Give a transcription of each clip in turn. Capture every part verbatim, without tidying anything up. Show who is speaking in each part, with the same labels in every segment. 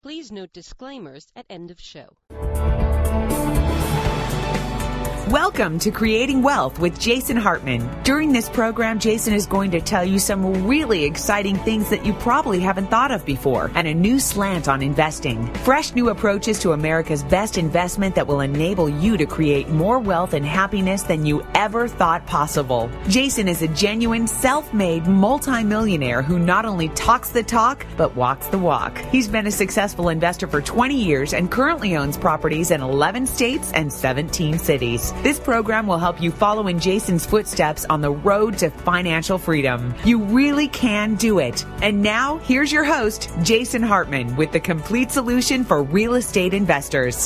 Speaker 1: Please note disclaimers at end of show.
Speaker 2: Welcome to Creating Wealth with Jason Hartman. During this program, Jason is going to tell you some really exciting things that you probably haven't thought of before and a new slant on investing. Fresh new approaches to America's best investment that will enable you to create more wealth and happiness than you ever thought possible. Jason is a genuine, self-made multimillionaire who not only talks the talk, but walks the walk. He's been a successful investor for twenty years and currently owns properties in eleven states and seventeen cities. This program will help you follow in Jason's footsteps on the road to financial freedom. You really can do it. And now, here's your host, Jason Hartman, with the complete solution for real estate investors.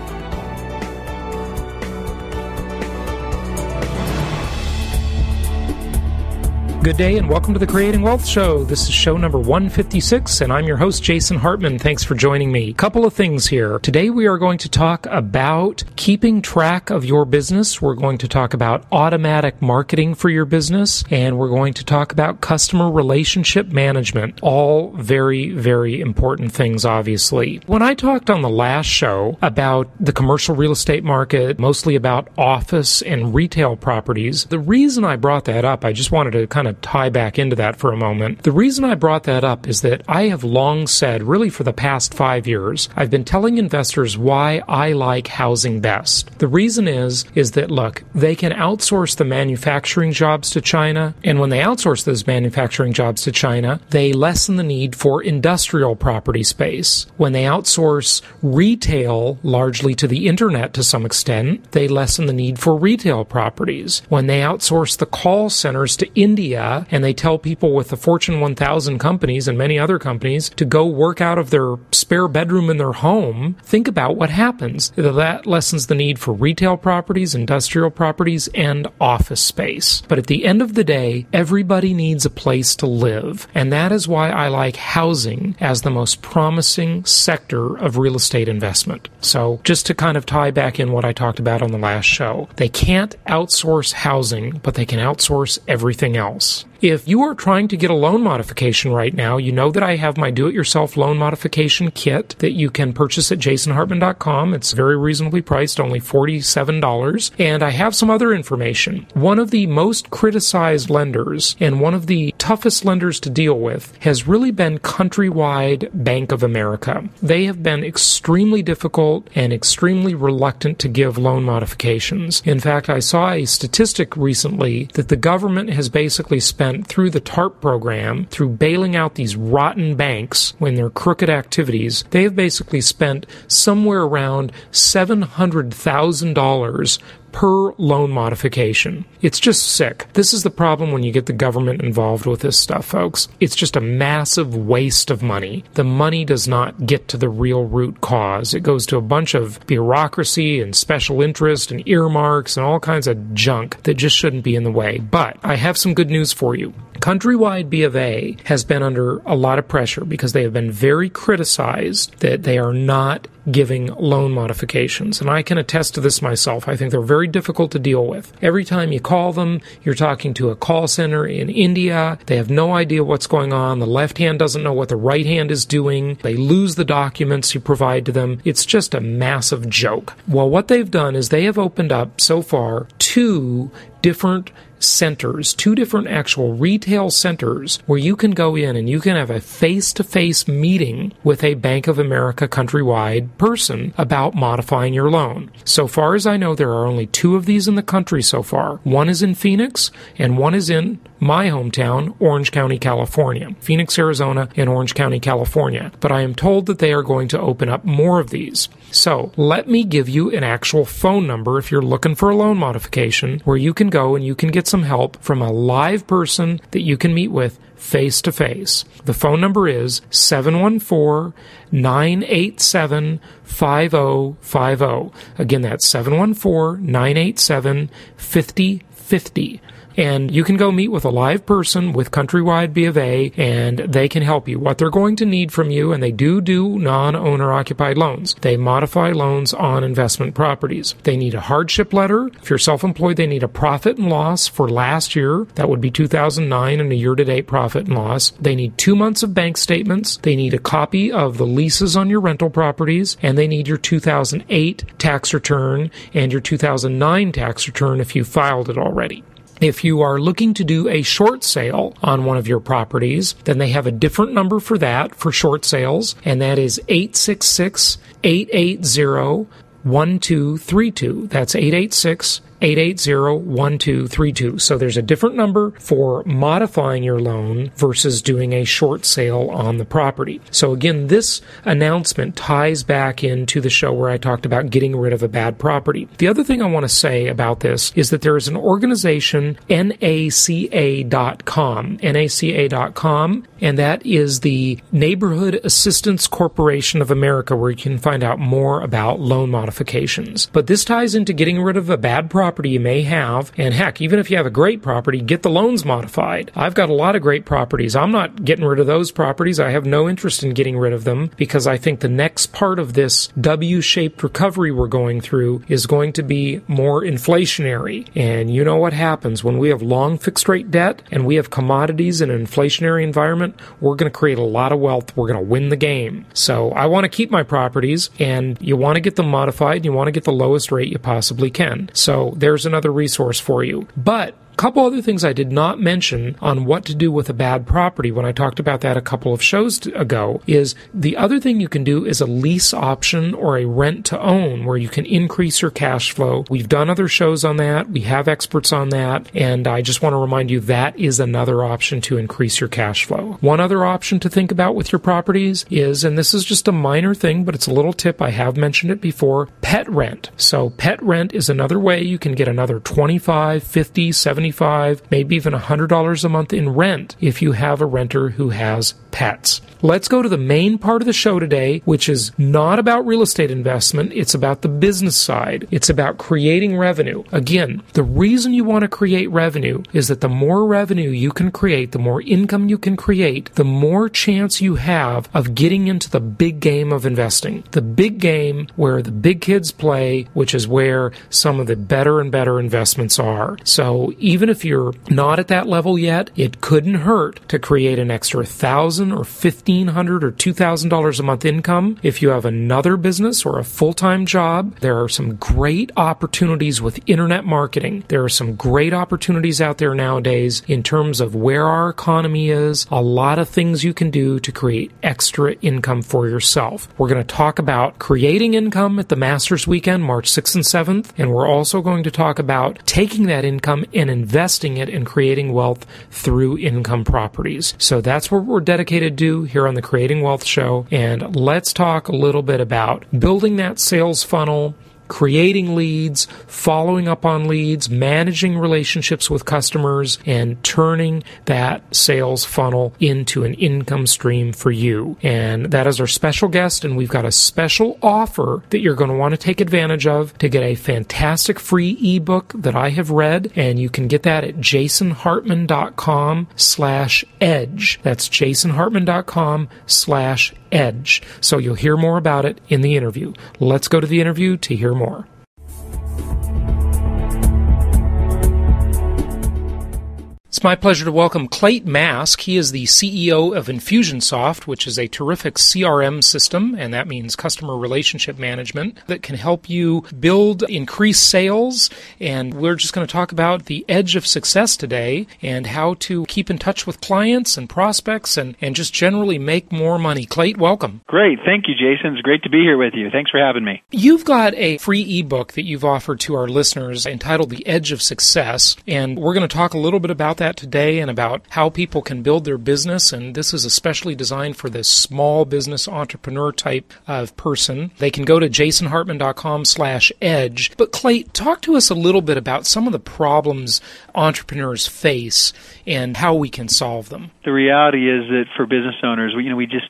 Speaker 3: Good day and welcome to the Creating Wealth Show. This is show number one fifty-six and I'm your host, Jason Hartman. Thanks for joining me. Couple of things here. Today we are going to talk about keeping track of your business. We're going to talk about automatic marketing for your business, and we're going to talk about customer relationship management. All very, very important things, obviously. When I talked on the last show about the commercial real estate market, mostly about office and retail properties, the reason I brought that up, I just wanted to kind of tie back into that for a moment. The reason I brought that up is that I have long said, really for the past five years, I've been telling investors why I like housing best. The reason is, is that, look, they can outsource the manufacturing jobs to China, and when they outsource those manufacturing jobs to China, they lessen the need for industrial property space. When they outsource retail largely to the internet to some extent, they lessen the need for retail properties. When they outsource the call centers to India, and they tell people with the Fortune one thousand companies and many other companies to go work out of their spare bedroom in their home, think about what happens. That lessens the need for retail properties, industrial properties, and office space. But at the end of the day, everybody needs a place to live. And that is why I like housing as the most promising sector of real estate investment. So just to kind of tie back in what I talked about on the last show, they can't outsource housing, but they can outsource everything else. If you are trying to get a loan modification right now, you know that I have my do-it-yourself loan modification kit that you can purchase at jason hartman dot com. It's very reasonably priced, only forty-seven dollars. And I have some other information. One of the most criticized lenders and one of the toughest lenders to deal with has really been Countrywide Bank of America. They have been extremely difficult and extremely reluctant to give loan modifications. In fact, I saw a statistic recently that the government has basically spent through the TARP program, through bailing out these rotten banks when they're crooked activities, they have basically spent somewhere around seven hundred thousand dollars per loan modification. It's just sick. This is the problem when you get the government involved with this stuff, folks. It's just a massive waste of money. The money does not get to the real root cause. It goes to a bunch of bureaucracy and special interest and earmarks and all kinds of junk that just shouldn't be in the way. But I have some good news for you. Countrywide B of A has been under a lot of pressure because they have been very criticized that they are not giving loan modifications. And I can attest to this myself. I think they're very difficult to deal with. Every time you call them, you're talking to a call center in India. They have no idea what's going on. The left hand doesn't know what the right hand is doing. They lose the documents you provide to them. It's just a massive joke. Well, what they've done is they have opened up so far two different centers, two different actual retail centers where you can go in and you can have a face-to-face meeting with a Bank of America Countrywide person about modifying your loan. So far as I know, there are only two of these in the country so far. One is in Phoenix and one is in my hometown, Orange County, California. Phoenix, Arizona, and Orange County, California. But I am told that they are going to open up more of these. So let me give you an actual phone number if you're looking for a loan modification where you can go and you can get some help from a live person that you can meet with face to face. The phone number is seven one four, nine eight seven, five zero five zero. Again, that's seven one four, nine eight seven, five zero five zero. and you can go meet with a live person with Countrywide B of A, and they can help you. What they're going to need from you, and they do do non-owner occupied loans. They modify loans on investment properties. They need a hardship letter. If you're self-employed, they need a profit and loss for last year. That would be two thousand nine and a year-to-date profit and loss. They need two months of bank statements. They need a copy of the leases on your rental properties, and they need your two thousand eight tax return and your two thousand nine tax return if you filed it already. If you are looking to do a short sale on one of your properties, then they have a different number for that, for short sales, and that is eight six six, eight eight zero, one two three two. That's eight eight six, eight eight zero, one two three two. So there's a different number for modifying your loan versus doing a short sale on the property. So again, this announcement ties back into the show where I talked about getting rid of a bad property. The other thing I want to say about this is that there is an organization, N A C A dot com, N A C A dot com, and that is the Neighborhood Assistance Corporation of America, where you can find out more about loan modifications. But this ties into getting rid of a bad property property you may have, and heck, even if you have a great property, get the loans modified. I've got a lot of great properties. I'm not getting rid of those properties. I have no interest in getting rid of them because I think the next part of this W-shaped recovery we're going through is going to be more inflationary. And you know what happens when we have long fixed rate debt and we have commodities in an inflationary environment, we're going to create a lot of wealth. We're going to win the game. So I want to keep my properties, and you want to get them modified, and you want to get the lowest rate you possibly can. So there's another resource for you. But a couple other things I did not mention on what to do with a bad property when I talked about that a couple of shows ago is the other thing you can do is a lease option or a rent to own where you can increase your cash flow. We've done other shows on that. We have experts on that. And I just want to remind you that is another option to increase your cash flow. One other option to think about with your properties is, and this is just a minor thing, but it's a little tip. I have mentioned it before, pet rent. So pet rent is another way you can get another twenty-five, fifty, seventy-five, maybe even one hundred dollars a month in rent if you have a renter who has pets. Let's go to the main part of the show today, which is not about real estate investment. It's about the business side. It's about creating revenue. Again, the reason you want to create revenue is that the more revenue you can create, the more income you can create, the more chance you have of getting into the big game of investing. The big game where the big kids play, which is where some of the better and better investments are. So even if you're not at that level yet, it couldn't hurt to create an extra thousand or fifteen hundred or two thousand dollars a month income. If you have another business or a full-time job, there are some great opportunities with internet marketing. There are some great opportunities out there nowadays in terms of where our economy is, a lot of things you can do to create extra income for yourself. We're going to talk about creating income at the Masters Weekend, March sixth and seventh, and we're also going to talk about taking that income and investing it and creating wealth through income properties. So that's what we're dedicated to here on the Creating Wealth Show. And let's talk a little bit about building that sales funnel, creating leads, following up on leads, managing relationships with customers, and turning that sales funnel into an income stream for you. And that is our special guest, and we've got a special offer that you're going to want to take advantage of to get a fantastic free ebook that I have read, and you can get that at jasonhartman.com slash edge. That's jasonhartman.com slash edge. So you'll hear more about it in the interview. Let's go to the interview to hear more. It's my pleasure to welcome Clayton Mask. He is the C E O of Infusionsoft, which is a terrific C R M system, and that means customer relationship management, that can help you build increased sales. And we're just going to talk about the edge of success today and how to keep in touch with clients and prospects and, and just generally make more money. Clayton, welcome.
Speaker 4: Great. Thank you, Jason. It's great to be here with you. Thanks for having me.
Speaker 3: You've got a free ebook that you've offered to our listeners entitled The Edge of Success, and we're going to talk a little bit about that today and about how people can build their business. And this is especially designed for this small business entrepreneur type of person. They can go to jasonhartman.com slash edge. But Clay, talk to us a little bit about some of the problems entrepreneurs face and how we can solve them.
Speaker 4: The reality is that for business owners, we, you know, we just, we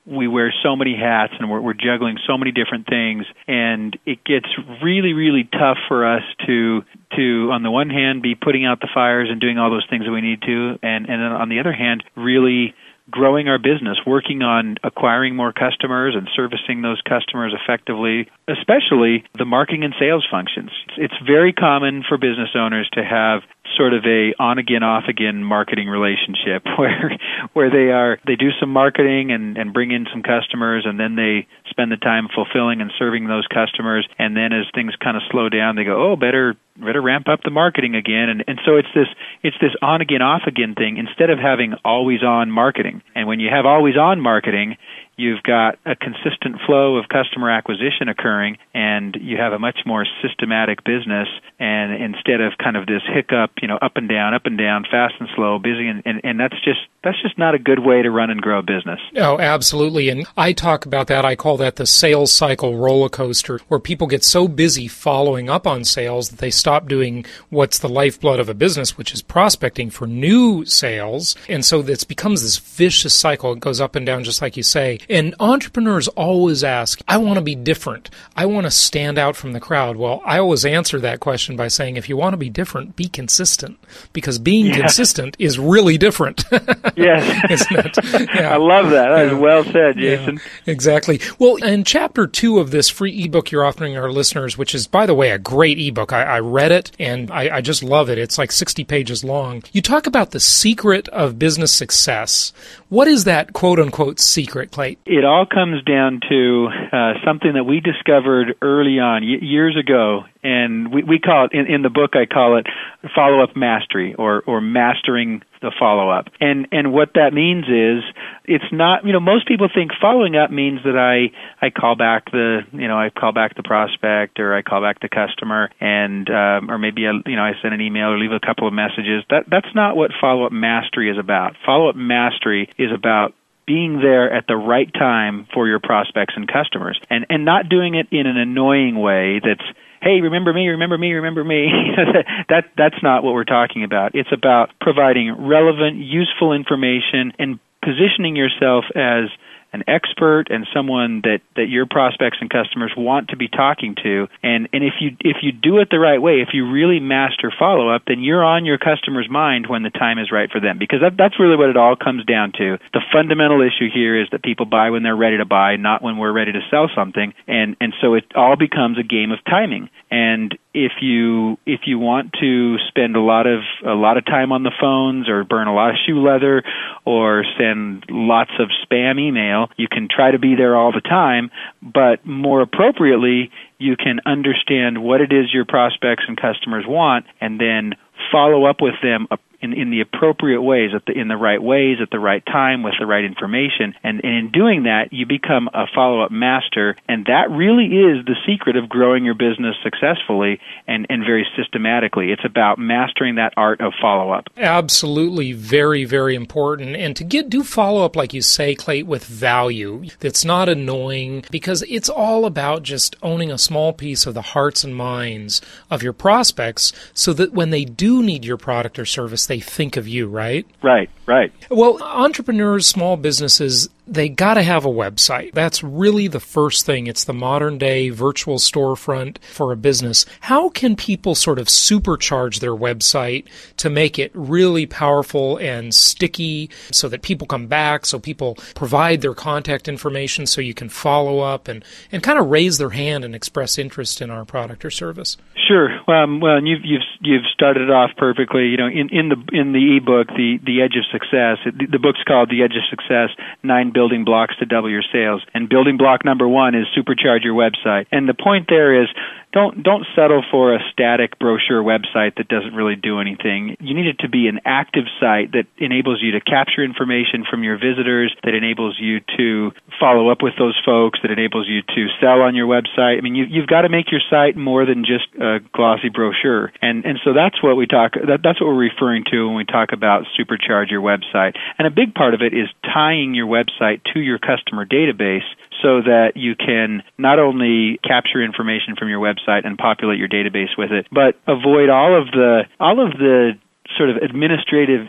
Speaker 4: we wear so many hats and we're, we're juggling so many different things, and it gets really, really tough for us to, to on the one hand, be putting out the fires and doing all those things that we need to, and, and on the other hand, really growing our business, working on acquiring more customers and servicing those customers effectively, especially the marketing and sales functions. It's very common for business owners to have sort of a on-again, off-again marketing relationship where where they are they do some marketing and, and bring in some customers, and then they spend the time fulfilling and serving those customers, and then as things kind of slow down, they go, oh, better better ramp up the marketing again. And, and so it's this it's this on-again, off-again thing instead of having always-on marketing. And when you have always-on marketing, you've got a consistent flow of customer acquisition occurring, and you have a much more systematic business, and instead of kind of this hiccup, you know, up and down, up and down, fast and slow, busy, and, and, and that's just that's just not a good way to run and grow a business.
Speaker 3: Oh, absolutely. And I talk about that. I call that the sales cycle roller coaster, where people get so busy following up on sales that they stop doing what's the lifeblood of a business, which is prospecting for new sales. And so this becomes this vicious cycle. It goes up and down, just like you say. And entrepreneurs always ask, I want to be different. I want to stand out from the crowd. Well, I always answer that question by saying, if you want to be different, be consistent, because being yeah. consistent is really different.
Speaker 4: Yes.
Speaker 3: Isn't it? Yeah.
Speaker 4: I love that. That
Speaker 3: yeah.
Speaker 4: was well said, Jason.
Speaker 3: Yeah, exactly. Well, in chapter two of this free ebook you're offering our listeners, which is, by the way, a great ebook. I, I read it, and I, I just love it. It's like sixty pages long. You talk about the secret of business success. What is that quote-unquote secret, Clayton?
Speaker 4: It all comes down to uh, something that we discovered early on, y- years ago, and we, we call it, in, in the book I call it follow-up mastery, or, or mastering the follow-up. And and what that means is, it's not, you know, most people think following up means that I, I call back the, you know, I call back the prospect, or I call back the customer, and um, or maybe, I, you know, I send an email or leave a couple of messages. That That's not what follow-up mastery is about. Follow-up mastery is about being there at the right time for your prospects and customers, and, and not doing it in an annoying way that's, hey, remember me, remember me, remember me. that That's not what we're talking about. It's about providing relevant, useful information and positioning yourself as an expert and someone that, that your prospects and customers want to be talking to. And, and if you if you do it the right way, if you really master follow-up, then you're on your customer's mind when the time is right for them. Because that, that's really what it all comes down to. The fundamental issue here is that people buy when they're ready to buy, not when we're ready to sell something. And, and so it all becomes a game of timing. And if you if you want to spend a lot of a lot of time on the phones, or burn a lot of shoe leather, or send lots of spam email, you can try to be there all the time, but more appropriately, you can understand what it is your prospects and customers want, and then follow up with them in, in the appropriate ways, at the, in the right ways, at the right time, with the right information. And, and in doing that, you become a follow-up master, and that really is the secret of growing your business successfully and, and very systematically. It's about mastering that art of follow-up.
Speaker 3: Absolutely, very, very important. And to get do follow-up, like you say, Clay, with value that's not annoying, because it's all about just owning a small piece of the hearts and minds of your prospects, so that when they do need your product or service, they think of you, right?
Speaker 4: Right, right.
Speaker 3: Well, entrepreneurs, small businesses, they got to have a website. That's really the first thing. It's the modern day virtual storefront for a business. How can people sort of supercharge their website to make it really powerful and sticky, so that people come back, so people provide their contact information so you can follow up and, and kind of raise their hand and express interest in our product or service?
Speaker 4: Sure. Um, well, and you've you've you've started it off perfectly. You know, in, in the in the ebook, the the Edge of Success. It, the book's called The Edge of Success: Nine Building Blocks to Double Your Sales. And building block number one is supercharge your website. And the point there is, Don't don't settle for a static brochure website that doesn't really do anything. You need it to be an active site that enables you to capture information from your visitors, that enables you to follow up with those folks, that enables you to sell on your website. I mean, you, you've got to make your site more than just a glossy brochure. And and so that's what we talk. That, that's what we're referring to when we talk about supercharge your website. And a big part of it is tying your website to your customer database, so that you can not only capture information from your website and populate your database with it, but avoid all of the all of the sort of administrative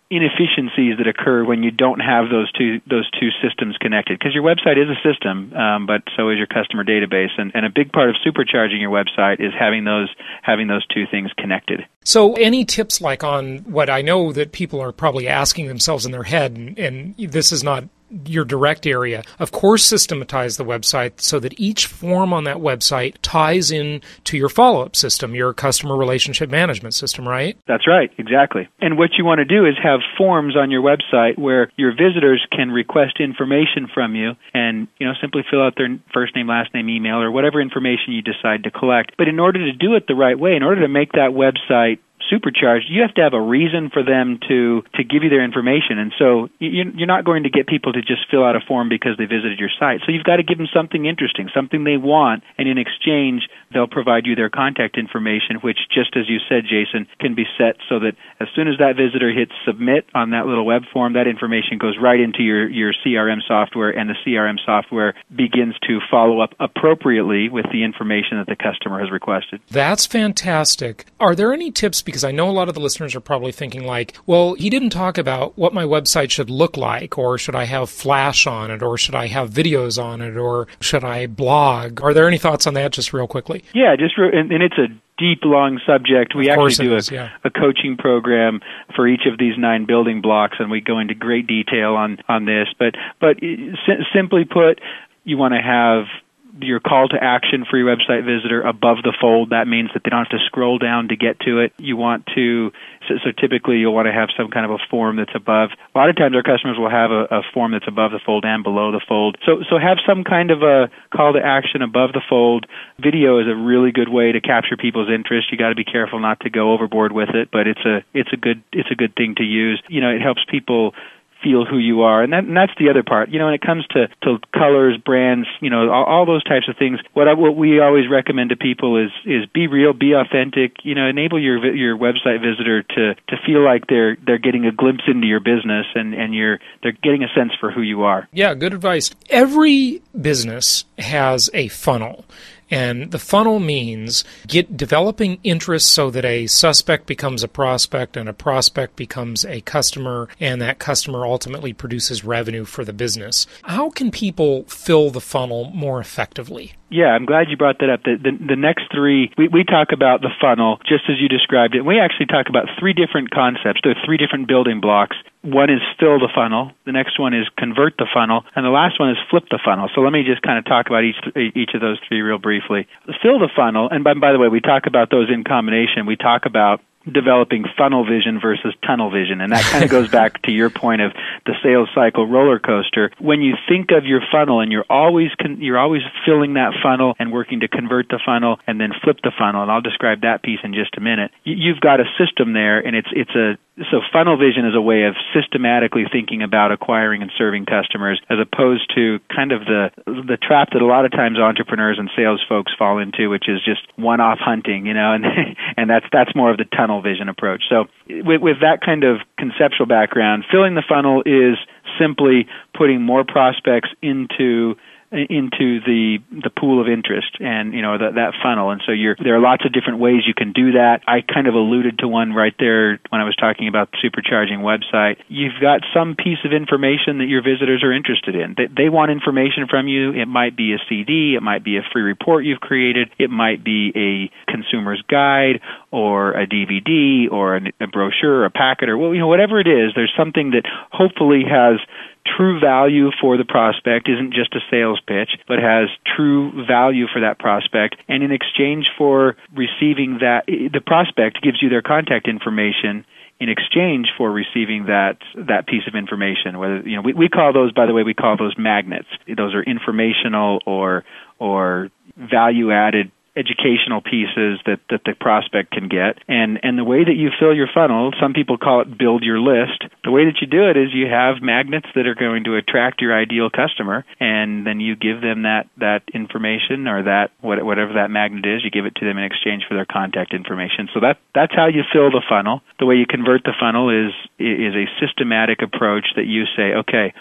Speaker 4: inefficiencies that occur when you don't have those two those two systems connected. Because your website is a system, um, but so is your customer database, and, and a big part of supercharging your website is having those having those two things connected.
Speaker 3: So any tips like on what I know that people are probably asking themselves in their head, and, and this is not your direct area, of course, systematize the website so that each form on that website ties in to your follow-up system, your customer relationship management system, right?
Speaker 4: That's right, exactly. And what you want to do is have forms on your website where your visitors can request information from you and, you know, simply fill out their first name, last name, email, or whatever information you decide to collect. But in order to do it the right way, in order to make that website supercharged, you have to have a reason for them to, to give you their information. And so you're not going to get people to just fill out a form because they visited your site. So you've got to give them something interesting, something they want, and in exchange, they'll provide you their contact information, which, just as you said, Jason, can be set so that as soon as that visitor hits submit on that little web form, that information goes right into your, your C R M software, and the C R M software begins to follow up appropriately with the information that the customer has requested.
Speaker 3: That's fantastic. Are there any tips? Because I know a lot of the listeners are probably thinking like, well, he didn't talk about what my website should look like, or should I have Flash on it, or should I have videos on it, or should I blog? Are there any thoughts on that just real quickly?
Speaker 4: Yeah, just re- and, and it's a deep, long subject. We actually do a,
Speaker 3: is, yeah.
Speaker 4: a coaching program for each of these nine building blocks, and we go into great detail on, on this. But, but s- simply put, you want to have your call to action for your website visitor above the fold. That means that they don't have to scroll down to get to it. You want to, so, so typically you'll want to have some kind of a form that's above. A lot of times our customers will have a, a form that's above the fold and below the fold. So, so have some kind of a call to action above the fold. Video is a really good way to capture people's interest. You got to be careful not to go overboard with it, but it's a, it's a good, it's a good thing to use. You know, it helps people feel who you are, and, that, and that's the other part. You know, when it comes to, to colors, brands, you know, all, all those types of things, what I, what we always recommend to people is is be real, be authentic. You know, enable your your website visitor to, to feel like they're they're getting a glimpse into your business, and, and you're they're getting a sense for who you are.
Speaker 3: Yeah, good advice. Every business has a funnel. And the funnel means get developing interest so that a suspect becomes a prospect and a prospect becomes a customer, and that customer ultimately produces revenue for the business. How can people fill the funnel more effectively?
Speaker 4: Yeah, I'm glad you brought that up. The, the, the next three, we, we talk about the funnel just as you described it. We actually talk about three different concepts. There are three different building blocks. One is fill the funnel. The next one is convert the funnel. And the last one is flip the funnel. So let me just kind of talk about each each of those three real briefly. Fill the funnel, and by, by the way, we talk about those in combination. We talk about developing funnel vision versus tunnel vision. And that kind of goes back to your point of the sales cycle roller coaster. When you think of your funnel and you're always con- you're always filling that funnel and working to convert the funnel and then flip the funnel, and I'll describe that piece in just a minute, y- you've got a system there, and it's it's a so funnel vision is a way of systematically thinking about acquiring and serving customers, as opposed to kind of the the trap that a lot of times entrepreneurs and sales folks fall into, which is just one-off hunting, you know, and and that's that's more of the tunnel vision approach. So with, with that kind of conceptual background, filling the funnel is simply putting more prospects into into the the pool of interest and, you know, that that funnel. And so you're there are lots of different ways you can do that. I kind of alluded to one right there when I was talking about the supercharging website. You've got some piece of information that your visitors are interested in. They, they want information from you. It might be a C D, it might be a free report you've created, it might be a consumer's guide or a D V D or a, a brochure or a packet, or, well, you know, whatever it is. There's something that hopefully has true value for the prospect, isn't just a sales pitch, but has true value for that prospect. And in exchange for receiving that, the prospect gives you their contact information in exchange for receiving that that piece of information. Whether, you know, we, we call those, by the way, we call those magnets. Those are informational or or value-added educational pieces that, that the prospect can get. And, and the way that you fill your funnel, some people call it build your list. The way that you do it is you have magnets that are going to attract your ideal customer, and then you give them that, that information or that whatever that magnet is, you give it to them in exchange for their contact information. So that that's how you fill the funnel. The way you convert the funnel is is a systematic approach that you say, okay,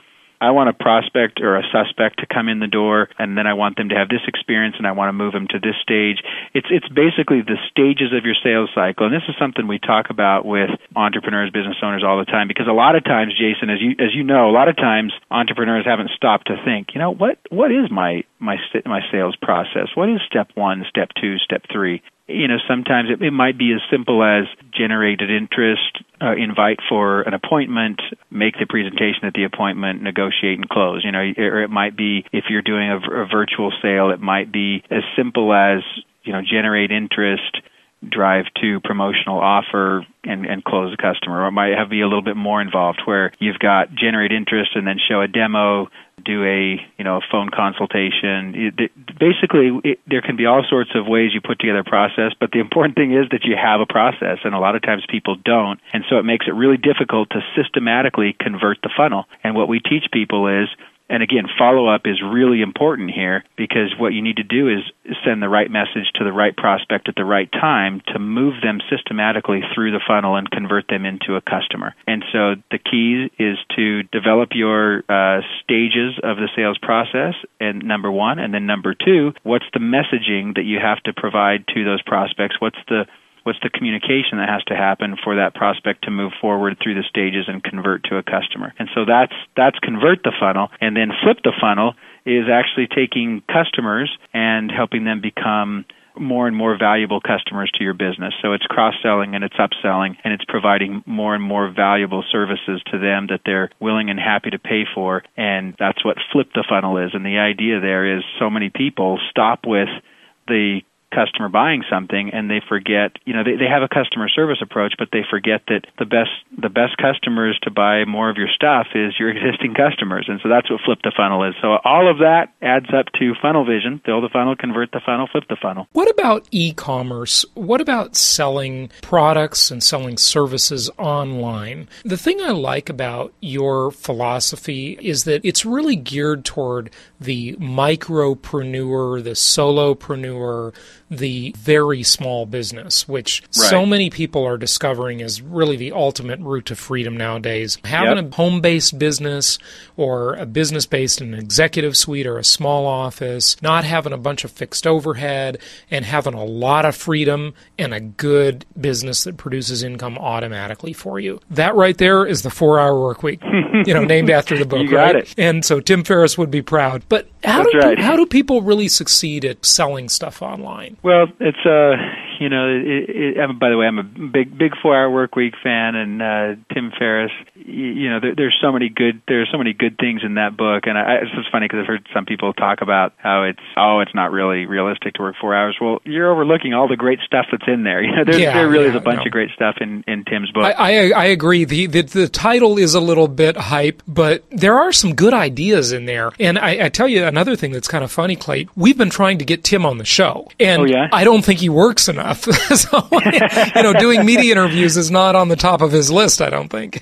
Speaker 4: I want a prospect or a suspect to come in the door, and then I want them to have this experience, and I want to move them to this stage. It's it's basically the stages of your sales cycle, and this is something we talk about with entrepreneurs, business owners all the time, because a lot of times, Jason, as you as you know, a lot of times entrepreneurs haven't stopped to think, you know, what what is my my my sales process? What is step one, step two, step three? You know, sometimes it, it might be as simple as generated interest, uh, invite for an appointment, make the presentation at the appointment, negotiate and close. You know, or it might be, if you're doing a, a virtual sale, it might be as simple as, you know, generate interest, drive to promotional offer, and, and close the customer. Or it might have be a little bit more involved, where you've got generate interest and then show a demo, do a you know a phone consultation. It, basically, it, there can be all sorts of ways you put together a process, but the important thing is that you have a process, and a lot of times people don't, and so it makes it really difficult to systematically convert the funnel. And what we teach people is, and again, follow-up is really important here, because what you need to do is send the right message to the right prospect at the right time to move them systematically through the funnel and convert them into a customer. And so the key is to develop your uh, stages of the sales process, and number one, and then number two, what's the messaging that you have to provide to those prospects? What's the What's the communication that has to happen for that prospect to move forward through the stages and convert to a customer? And so that's that's convert the funnel. And then flip the funnel is actually taking customers and helping them become more and more valuable customers to your business. So it's cross-selling and it's upselling, and it's providing more and more valuable services to them that they're willing and happy to pay for. And that's what flip the funnel is. And the idea there is, so many people stop with the customer buying something, and they forget, you know, they, they have a customer service approach, but they forget that the best the best customers to buy more of your stuff is your existing customers. And so that's what flip the funnel is. So all of that adds up to funnel vision: fill the funnel, convert the funnel, flip the funnel.
Speaker 3: What about e-commerce? What about selling products and selling services online? The thing I like about your philosophy is that it's really geared toward the micropreneur, the solopreneur, the very small business, which right. so many people are discovering is really the ultimate route to freedom nowadays. Having yep. a home-based business, or a business based in an executive suite or a small office, not having a bunch of fixed overhead, and having a lot of freedom and a good business that produces income automatically for you. That right there is the four-hour work week, you know, named after the book,
Speaker 4: you got
Speaker 3: right?
Speaker 4: It.
Speaker 3: And so Tim Ferriss would be proud. But how
Speaker 4: That's
Speaker 3: do
Speaker 4: right.
Speaker 3: how do people really succeed at selling stuff online?
Speaker 4: Well, it's uh, you know, it, it, I'm, by the way, I'm a big, big four-hour work week fan, and uh, Tim Ferriss. You, you know, there, there's so many good, there's so many good things in that book, and I, it's just funny because I've heard some people talk about how it's, oh, it's not really realistic to work four hours. Well, you're overlooking all the great stuff that's in there. You know, there,
Speaker 3: yeah,
Speaker 4: there really
Speaker 3: yeah,
Speaker 4: is a bunch
Speaker 3: no.
Speaker 4: of great stuff in, in Tim's book.
Speaker 3: I, I, I agree. The, the the title is a little bit hype, but there are some good ideas in there. And I, I tell you another thing that's kind of funny, Clayton. We've been trying to get Tim on the show, and
Speaker 4: oh, yeah?
Speaker 3: I don't think he works enough. So, you know, doing media interviews is not on the top of his list, I don't think.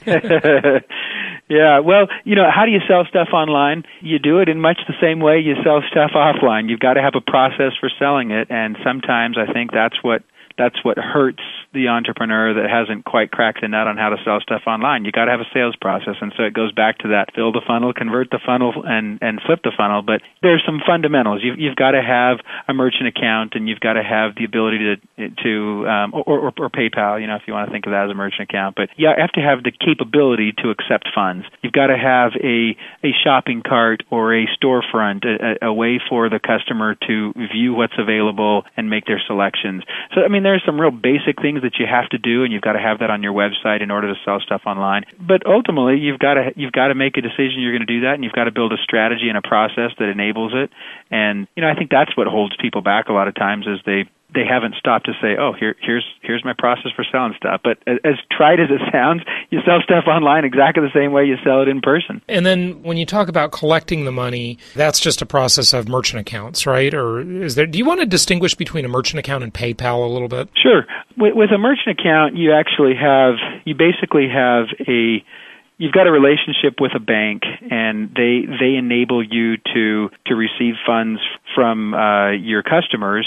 Speaker 4: Yeah, well, you know, how do you sell stuff online? You do it in much the same way you sell stuff offline. You've got to have a process for selling it, and sometimes I think that's what that's what hurts the entrepreneur that hasn't quite cracked the nut on how to sell stuff online. You got to have a sales process, and so it goes back to that: fill the funnel, convert the funnel, and and flip the funnel. But there's some fundamentals. You've you've got to have a merchant account, and you've got to have the ability to to um, or, or or PayPal, you know, if you want to think of that as a merchant account. But you have to have the capability to accept funds. You've got to have a a shopping cart or a storefront, a, a way for the customer to view what's available and make their selections. So I mean, there's some real basic things that you have to do, and you've got to have that on your website in order to sell stuff online. But ultimately, you've got to you've got to make a decision you're going to do that, and you've got to build a strategy and a process that enables it. And you know, I think that's what holds people back a lot of times, is they they haven't stopped to say, oh, here here's here's my process for selling stuff. But as trite as it sounds, you sell stuff online exactly the same way you sell it in person.
Speaker 3: And then when you talk about collecting the money, that's just a process of merchant accounts, right? Or is there? Do you want to distinguish between a merchant account and PayPal a little bit?
Speaker 4: Sure. With, with a merchant account, you actually have you basically have a You've got a relationship with a bank, and they they enable you to to receive funds from uh, your customers.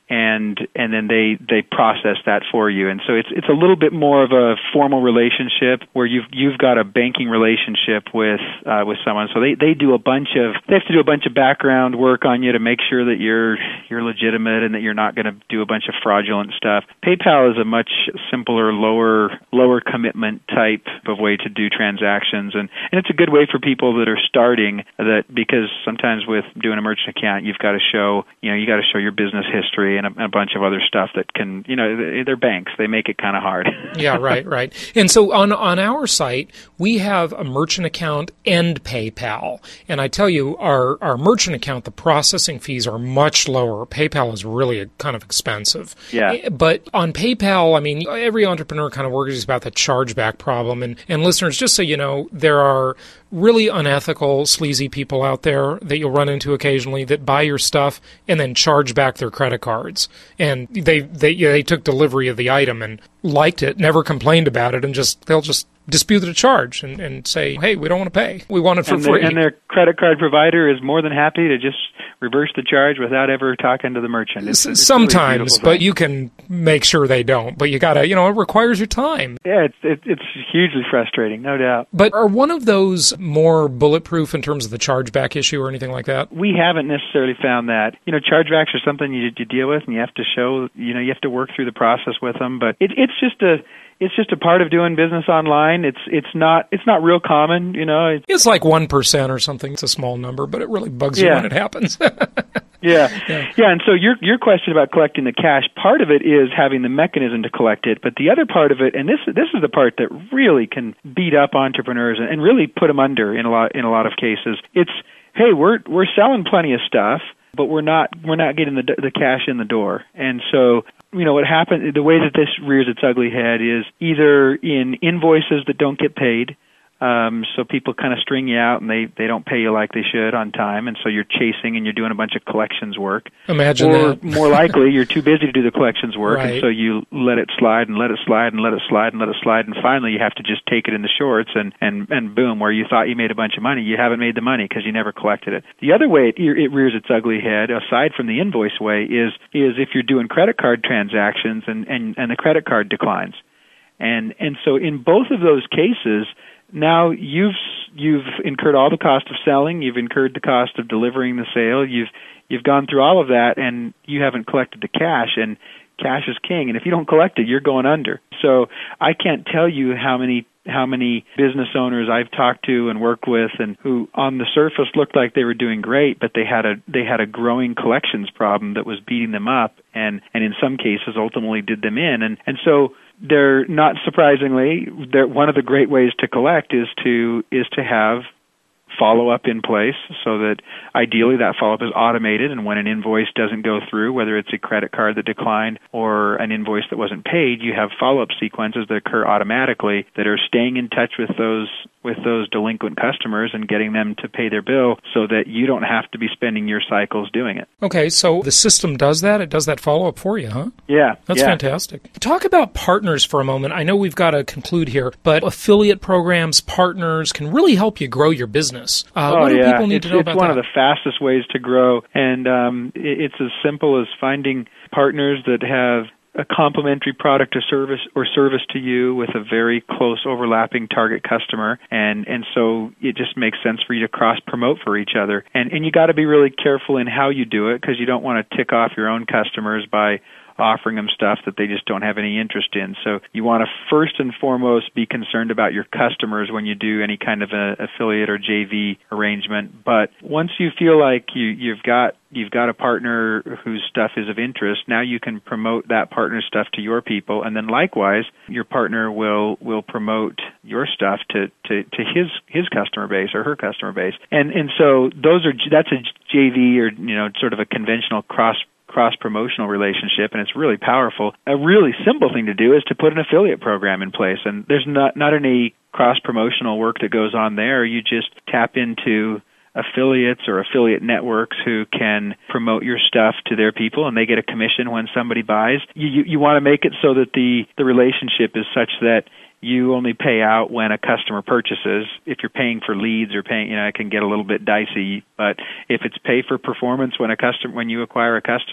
Speaker 4: and and then they they process that for you. And so it's it's a little bit more of a formal relationship where you've you've got a banking relationship with uh, with someone. So they, they do a bunch of they have to do a bunch of background work on you to make sure that you're you're legitimate and that you're not going to do a bunch of fraudulent stuff. PayPal is a much simpler, lower lower commitment type of way to do transactions, and, and it's a good way for people that are starting, that because sometimes with doing a merchant account you've got to show you know you got to show your business history and a, and a bunch of other stuff that can you know they're banks, they make it kind of hard.
Speaker 3: Yeah, right, right. And so on on our site we have a merchant account and PayPal, and I tell you our our merchant account, the processing fees are much lower. PayPal is really a, kind of expensive.
Speaker 4: Yeah.
Speaker 3: But on PayPal, I mean, every entrepreneur kind of worries about the chargeback problem. And, and listeners, just so you know, there are really unethical, sleazy people out there that you'll run into occasionally that buy your stuff and then charge back their credit cards. And they they yeah, they took delivery of the item and liked it, never complained about it, and just they'll just dispute the charge and, and say, hey, we don't want to pay. We want it for
Speaker 4: and
Speaker 3: free.
Speaker 4: And their credit card provider is more than happy to just reverse the charge without ever talking to the merchant. It's, it's
Speaker 3: Sometimes,
Speaker 4: really
Speaker 3: but you can make sure they don't. But you got to, you know, it requires your time.
Speaker 4: Yeah, it's, it, it's hugely frustrating, no doubt.
Speaker 3: But are one of those more bulletproof in terms of the chargeback issue or anything like that?
Speaker 4: We haven't necessarily found that. You know, chargebacks are something you, you deal with, and you have to show, you know, you have to work through the process with them. But it, it's just a... It's just a part of doing business online. It's it's not it's not real common, you know. It's,
Speaker 3: it's like one percent or something. It's a small number, but it really bugs you
Speaker 4: yeah.
Speaker 3: when it happens.
Speaker 4: yeah. yeah, yeah. And so your your question about collecting the cash, part of it is having the mechanism to collect it, but the other part of it, and this this is the part that really can beat up entrepreneurs and, and really put them under in a lot in a lot of cases. It's hey, we're we're selling plenty of stuff, but we're not we're not getting the the cash in the door, and so. You know, what happened, the way that this rears its ugly head is either in invoices that don't get paid, um, so people kind of string you out and they, they don't pay you like they should on time, and so you're chasing and you're doing a bunch of collections work.
Speaker 3: Imagine
Speaker 4: or
Speaker 3: that.
Speaker 4: more likely, you're too busy to do the collections work,
Speaker 3: right.
Speaker 4: and so you let it slide and let it slide and let it slide and let it slide, and finally you have to just take it in the shorts, and, and, and boom, where you thought you made a bunch of money, you haven't made the money because you never collected it. The other way it, it rears its ugly head, aside from the invoice way, is is if you're doing credit card transactions and, and, and the credit card declines. And and so in both of those cases, now you've you've incurred all the cost of selling, you've incurred the cost of delivering the sale, you've you've gone through all of that, and you haven't collected the cash, and cash is king, and if you don't collect it, you're going under. So I can't tell you how many how many business owners I've talked to and worked with, and who on the surface looked like they were doing great, but they had a they had a growing collections problem that was beating them up, and and in some cases ultimately did them in, and and so. They're not surprisingly, they're, one of the great ways to collect is to is to have follow-up in place, so that ideally that follow-up is automated, and when an invoice doesn't go through, whether it's a credit card that declined or an invoice that wasn't paid, you have follow-up sequences that occur automatically that are staying in touch with those with those delinquent customers and getting them to pay their bill, so that you don't have to be spending your cycles doing it.
Speaker 3: Okay, so the system does that? It does that follow-up for you, huh?
Speaker 4: Yeah.
Speaker 3: That's
Speaker 4: yeah.
Speaker 3: fantastic. Talk about partners for a moment. I know we've got to conclude here, but affiliate programs, partners can really help you grow your business. Uh,
Speaker 4: oh,
Speaker 3: what do
Speaker 4: yeah.
Speaker 3: people need
Speaker 4: it's,
Speaker 3: to know
Speaker 4: it's
Speaker 3: about
Speaker 4: one
Speaker 3: that?
Speaker 4: of the fastest ways to grow, and um, it, it's as simple as finding partners that have a complementary product or service or service to you with a very close overlapping target customer, and and so it just makes sense for you to cross promote for each other, and and you got to be really careful in how you do it, because you don't want to tick off your own customers by offering them stuff that they just don't have any interest in. So you want to first and foremost be concerned about your customers when you do any kind of a affiliate or J V arrangement. But once you feel like you, you've got you've got a partner whose stuff is of interest, now you can promote that partner's stuff to your people, and then likewise, your partner will will promote your stuff to, to, to his his customer base or her customer base. And and so those are that's a J V, or you know sort of a conventional cross cross-promotional relationship, and it's really powerful. A really simple thing to do is to put an affiliate program in place, and there's not, not any cross-promotional work that goes on there. You just tap into affiliates or affiliate networks who can promote your stuff to their people, and they get a commission when somebody buys. You, you, you want to make it so that the, the relationship is such that you only pay out when a customer purchases. If you're paying for leads or paying, you know, it can get a little bit dicey. But if it's pay for performance when a customer, when you acquire a customer,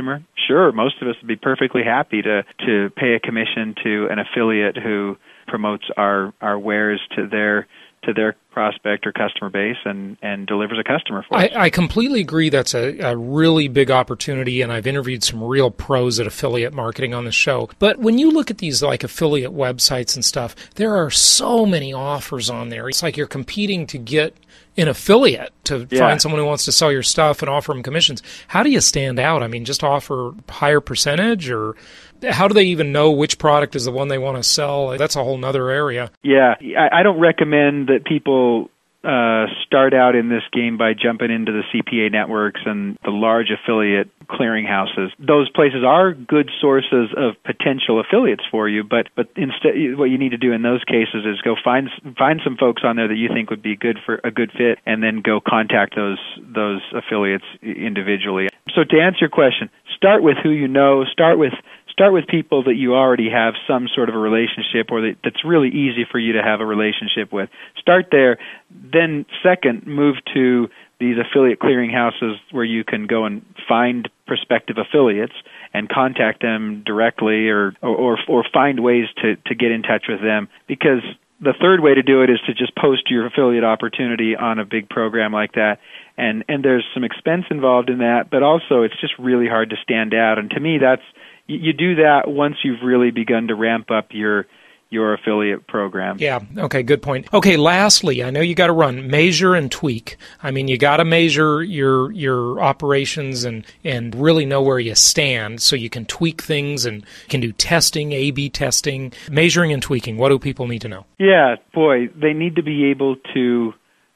Speaker 4: sure, most of us would be perfectly happy to, to pay a commission to an affiliate who promotes our, our wares to their to their prospect or customer base and, and delivers a customer for us.
Speaker 3: I, I completely agree. That's a, a really big opportunity, and I've interviewed some real pros at affiliate marketing on the show. But when you look at these like affiliate websites and stuff, there are so many offers on there. It's like you're competing to get an affiliate to yeah. find someone who wants to sell your stuff and offer them commissions. How do you stand out? I mean, just offer higher percentage, or how do they even know which product is the one they want to sell? That's a whole nother area.
Speaker 4: Yeah, I don't recommend that people uh, start out in this game by jumping into the C P A networks and the large affiliate clearinghouses. Those places are good sources of potential affiliates for you, but but instead, what you need to do in those cases is go find find some folks on there that you think would be good for a good fit, and then go contact those those affiliates individually. So to answer your question, start with who you know. Start with Start with people that you already have some sort of a relationship, or that, that's really easy for you to have a relationship with. Start there. Then second, move to these affiliate clearinghouses where you can go and find prospective affiliates and contact them directly, or or, or find ways to, to get in touch with them. Because the third way to do it is to just post your affiliate opportunity on a big program like that. And, and there's some expense involved in that, but also it's just really hard to stand out. And to me, that's you do that once you've really begun to ramp up your your affiliate program.
Speaker 3: Yeah, okay, good point. Okay, lastly, I know you got to run, measure and tweak. I mean, you got to measure your your operations and, and really know where you stand so you can tweak things and can do testing, A B testing, measuring and tweaking. What do people need to know?
Speaker 4: Yeah, boy, they need to be able to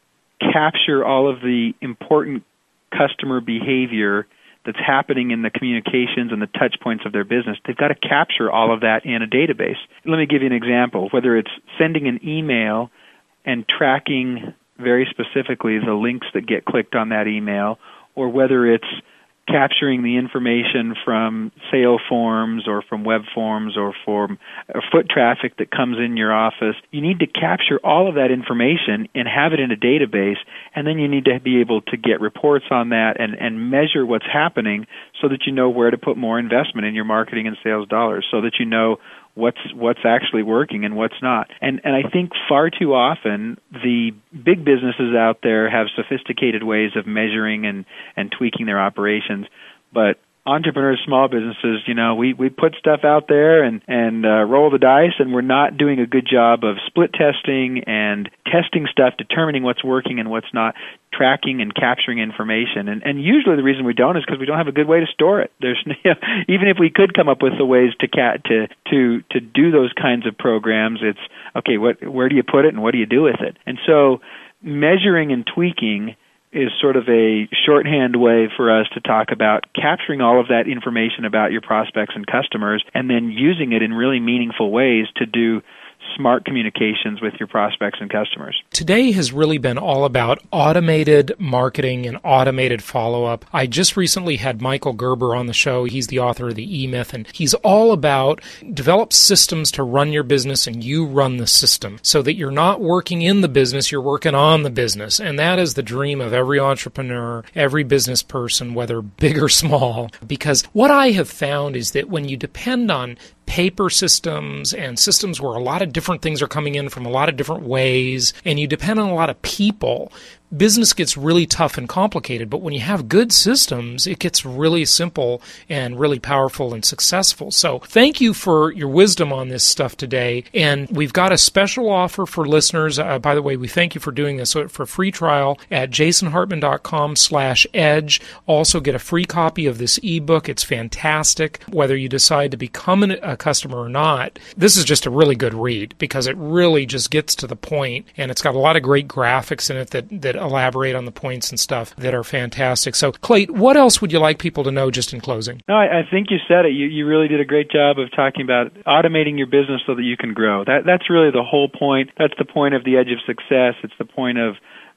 Speaker 4: capture all of the important customer behavior that's happening in the communications and the touch points of their business. They've got to capture all of that in a database. Let me give you an example. Whether it's sending an email and tracking very specifically the links that get clicked on that email, or whether it's capturing the information from sale forms or from web forms or from foot traffic that comes in your office. You need to capture all of that information and have it in a database, and then you need to be able to get reports on that and, and measure what's happening so that you know where to put more investment in your marketing and sales dollars, so that you know what's what's actually working and what's not. And and I think far too often the big businesses out there have sophisticated ways of measuring and, and tweaking their operations, but entrepreneurs, small businesses, you know, we, we put stuff out there and, and uh, roll the dice, and we're not doing a good job of split testing and testing stuff, determining what's working and what's not, tracking and capturing information. And, and usually the reason we don't is because we don't have a good way to store it. There's you know, even if we could come up with the ways to cat to to to do those kinds of programs, it's okay. What where do you put it and what do you do with it? And so measuring and tweaking is sort of a shorthand way for us to talk about capturing all of that information about your prospects and customers, and then using it in really meaningful ways to do smart communications with your prospects and customers.
Speaker 3: Today has really been all about automated marketing and automated follow-up. I just recently had Michael Gerber on the show. He's the author of the E-Myth, and he's all about develop systems to run your business and you run the system so that you're not working in the business, you're working on the business. And that is the dream of every entrepreneur, every business person, whether big or small. Because what I have found is that when you depend on paper systems and systems where a lot of different things are coming in from a lot of different ways, and you depend on a lot of people, business gets really tough and complicated. But when you have good systems, it gets really simple and really powerful and successful. So thank you for your wisdom on this stuff today. And we've got a special offer for listeners. Uh, by the way, we thank you for doing this. So for a free trial at jasonhartman.com slash edge. Also get a free copy of this ebook. It's fantastic. Whether you decide to become an, a customer or not, this is just a really good read because it really just gets to the point, and it's got a lot of great graphics in it that, that elaborate on the points and stuff that are fantastic. So, Clayton, what else would you like people to know just in closing?
Speaker 4: No, I, I think you said it. You, you really did a great job of talking about automating your business so that you can grow. That That's really the whole point. That's the point of the Edge of Success. It's the point of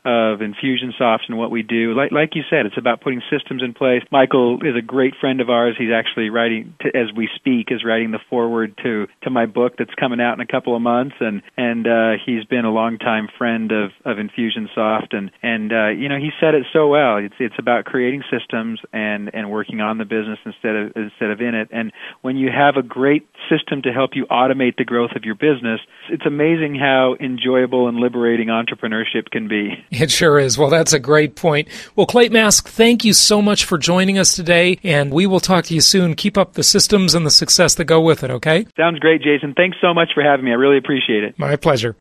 Speaker 4: of Infusionsoft and what we do. Like, like you said, it's about putting systems in place. Michael is a great friend of ours. He's actually writing, to, as we speak, is writing the foreword to, to my book that's coming out in a couple of months, and and uh, he's been a longtime friend of, of Infusionsoft, and and uh, you know, he said it so well. It's it's about creating systems and, and working on the business instead of instead of in it. And when you have a great system to help you automate the growth of your business, it's amazing how enjoyable and liberating entrepreneurship can be.
Speaker 3: It sure is. Well, that's a great point. Well, Clayton Mask, thank you so much for joining us today, and we will talk to you soon. Keep up the systems and the success that go with it, okay?
Speaker 4: Sounds great, Jason. Thanks so much for having me. I really appreciate it.
Speaker 3: My pleasure.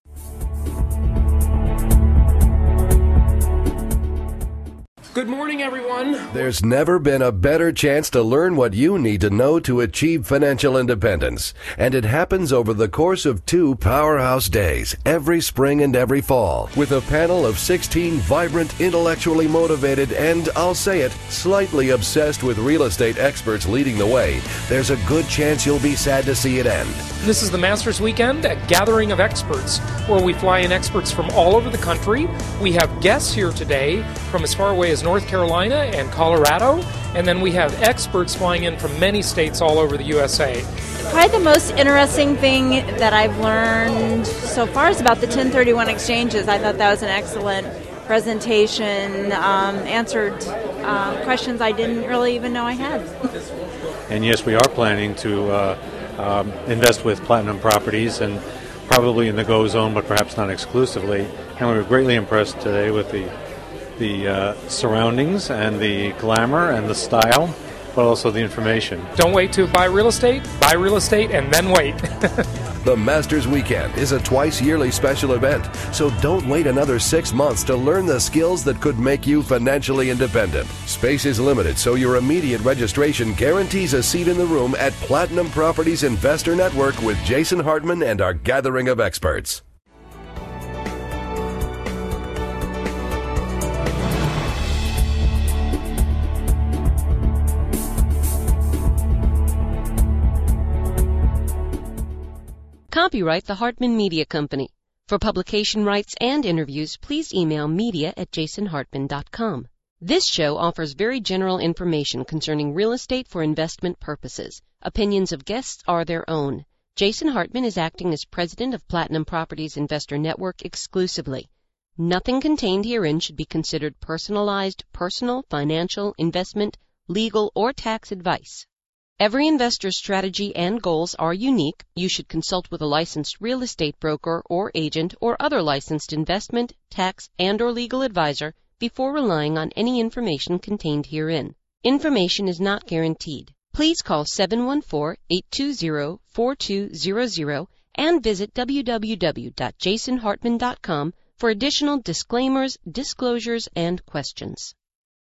Speaker 3: Good morning, everyone.
Speaker 5: There's never been a better chance to learn what you need to know to achieve financial independence. And it happens over the course of two powerhouse days, every spring and every fall, with a panel of sixteen vibrant, intellectually motivated, and, I'll say it, slightly obsessed with real estate experts leading the way. There's a good chance you'll be sad to see it end.
Speaker 3: This is the Masters Weekend, a gathering of experts, where we fly in experts from all over the country. We have guests here today from as far away as North Carolina and Colorado, and then we have experts flying in from many states all over the U S A.
Speaker 6: Probably the most interesting thing that I've learned so far is about the ten thirty-one exchanges. I thought that was an excellent presentation, um, answered um, questions I didn't really even know I had.
Speaker 7: And yes, we are planning to uh, um, invest with Platinum Properties, and probably in the Go Zone, but perhaps not exclusively. And we were greatly impressed today with the the uh, surroundings and the glamour and the style, but also the information.
Speaker 3: Don't wait to buy real estate, buy real estate, and then wait.
Speaker 5: The Masters Weekend is a twice-yearly special event, so don't wait another six months to learn the skills that could make you financially independent. Space is limited, so your immediate registration guarantees a seat in the room at Platinum Properties Investor Network with Jason Hartman and our gathering of experts.
Speaker 1: Copyright the Hartman Media Company. For publication rights and interviews, please email media at jason hartman dot com. This show offers very general information concerning real estate for investment purposes. Opinions of guests are their own. Jason Hartman is acting as president of Platinum Properties Investor Network exclusively. Nothing contained herein should be considered personalized, personal, financial, investment, legal, or tax advice. Every investor's strategy and goals are unique. You should consult with a licensed real estate broker or agent or other licensed investment, tax, and or legal advisor before relying on any information contained herein. Information is not guaranteed. Please call seven one four, eight two zero, four two zero zero and visit w w w dot jason hartman dot com for additional disclaimers, disclosures, and questions.